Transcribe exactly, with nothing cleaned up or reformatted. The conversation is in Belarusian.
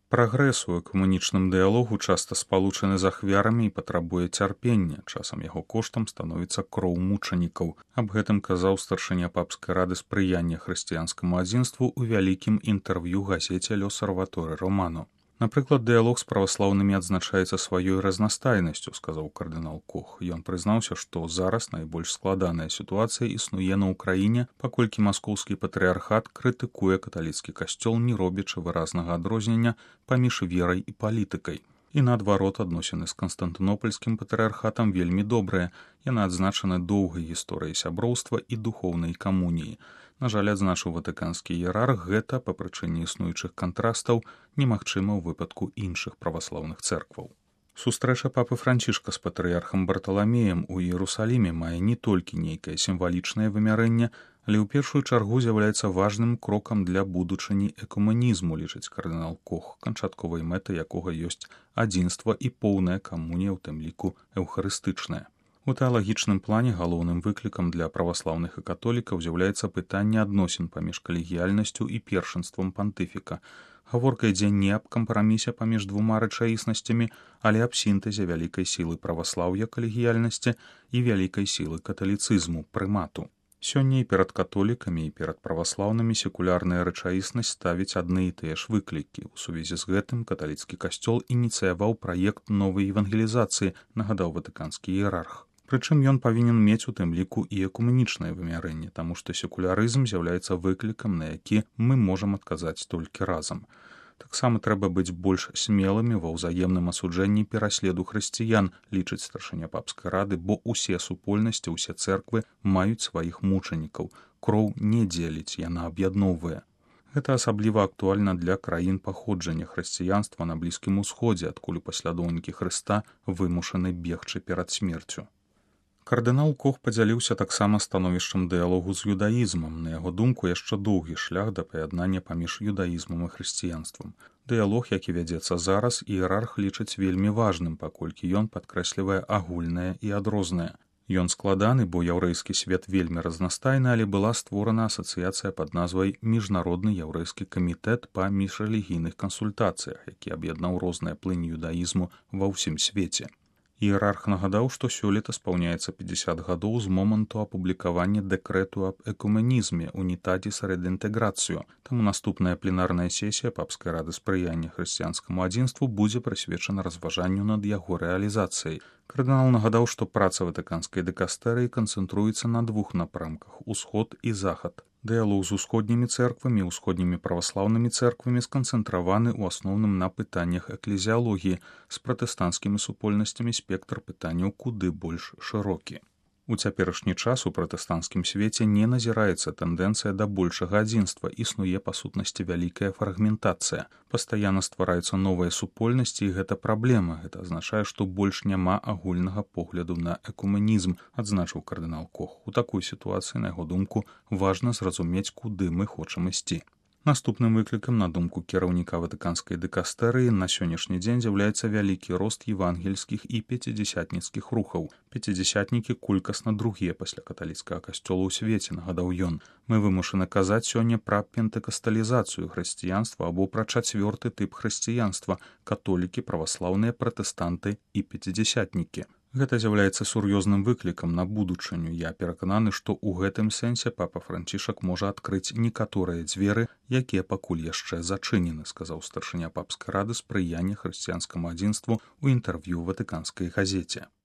Прагрэс у экумэнічным дыялогу часта спалучаны з ахвярамі і патрабуе цярпення, часам яго коштам становіцца кроў мучанікаў. Аб гэтым казаў старшыня папскай рады спрыяння хрысціянскаму адзінству ў вялікім інтэрв'ю газеце «L'Osservatore Romano». Напрыклад, дыялог з праваслаўнымі адзначаецца сваёй разнастайнасцю, сказаў кардынал Кох. Ён прызнаўся, што зараз найбольш складаная сітуацыя існуе на ўкраіне, паколькі маскоўскі патрыярхат крытыкуе каталіцкі касцёл, не робячы выразнага адрознення паміж верай і палітыкай. І наадварот, адносіны з канстантынопольскім патрыярхатам вельмі добрыя. Яны адзначаны доўгай гісторыяй сяброўства і духоўнай камуніі. На жаль, адзначыў ватыканскі іерарх, гэта, па прычыне існуючых кантрастаў, немагчыма ў выпадку іншых праваслаўных цэркваў. Сустрэча папы Францішка з патрыярхам Барталамеем у Іерусаліме мае не толькі нейкае сімвалічнае вымярэнне, але ў першую чаргу з'яўляецца важным крокам для будучыні экумэнізму, лічыць кардынал Кох, канчатковай мэтай якога ёсць адзінства і поўная камунія, у тым ліку эўхарыстычная. У тэалагічным плане галоўным выклікам для праваслаўных і католікаў з'яўляецца пытанне адносін паміж калегіяльнасцю і першынствам пантыфіка. Гаворка ідзе не аб кампрамісе паміж двума рэчаіснасцямі, але аб сінтэзе вялікай сілы праваслаўя калегіяльнасці і вялікай сілы каталіцызму, прымату. Сёння і перад католікамі, і перад праваслаўнымі секулярная рэчаіснасць ставіць адны і тыя ж выклікі. У сувязі з гэтым каталіцкі касцёл ініцыяваў праект новай евангелізацыі, нагадаў ватыканскі іерарх. Прычым ён павінен мець у тым ліку і экумэнічнае вымярэнне, таму што секулярызм з'яўляецца выклікам, на які мы можам адказаць толькі разам. Таксама трэба быць больш смелымі ва ўзаемным асуджэнні пераследу хрысціян, лічыць старшыня папскай рады, бо ўсе супольнасці, усе цэрквы маюць сваіх мучанікаў. Кроў не дзеліць, яна аб'ядноўвае. Гэта асабліва актуальна для краін паходжання хрысціянства на Блізкім Усходзе, адкуль паслядоўнікі Хрыста вымушаны бегчы перад смерцю. Кардынал Кох падзяліўся таксама становішчам дыялогу з юдаізмам. На яго думку, яшчэ доўгі шлях да паяднання паміж юдаізмам і хрысціянствам. Дыялог, які вядзецца зараз, іерарх лічыць вельмі важным, паколькі ён падкрэслівае агульнае і адрознае. Ён складаны, бо яўрэйскі свет вельмі разнастайны, але была створана асацыяцыя пад назвай «Міжнародны яўрэйскі камітэт па міжрэлігійных кансультацыях», які аб'яднаў розныя плыні юдаізму ва ўсім свеце. Іерарх нагадаў, што сёлета спаўняецца пятьдесят гадоў з моманту апублікавання дэкрэту аб экумэнізме «Унітадзіс рэдінтэграцыю», таму наступная пленарная сесія папскай рады спрыяння хрысціянскаму адзінству будзе прысвечана разважанню над яго рэалізацыяй. Кардынал нагадаў, што праца ватыканскай дыкастэрыі канцэнтруецца на двух напрамках – усход і захад. Дыялог з усходнімі цэрквамі і усходнімі праваслаўнымі цэрквамі сканцэнтраваны ў асноўным на пытаннях эклезіялогіі, з пратэстанцкімі супольнасцямі спектр пытанняў куды больш шырокі. У цяперашні час у пратэстанцкім свеце не назіраецца тэндэнцыя да большага адзінства, існуе па сутнасці вялікая фрагментацыя. Пастаянна ствараюцца новыя супольнасці, і гэта праблема. Гэта азначае, што больш няма агульнага погляду на экумэнізм, адзначыў кардынал Кох. У такой сітуацыі, на яго думку, важна зразумець, куды мы хочам ісці. Наступным выклікам, на думку кіраўніка ватыканскай дыкастэрыі, на сённяшні дзень з'яўляецца вялікі рост евангельскіх і пяцідзясятніцкіх рухаў. Пяцідзясятнікі колькасна другія пасля каталіцкага касцёла ў свеце, нагадаў ён. Мы вымушаны казаць сёння пра пентакасталізацыю хрысціянства або пра чацвёрты тып хрысціянства – католікі, праваслаўныя, пратэстанты і пяцідзясятнікі. Гэта з'яўляецца сур'ёзным выклікам на будучыню. Я перакананы, што ў гэтым сэнсе папа Францішак можа адкрыць некаторыя дзверы, якія пакуль яшчэ зачынены, сказаў старшыня папскай рады спрыяння хрысціянскаму адзінству ў інтэрв'ю ватыканскай газеце.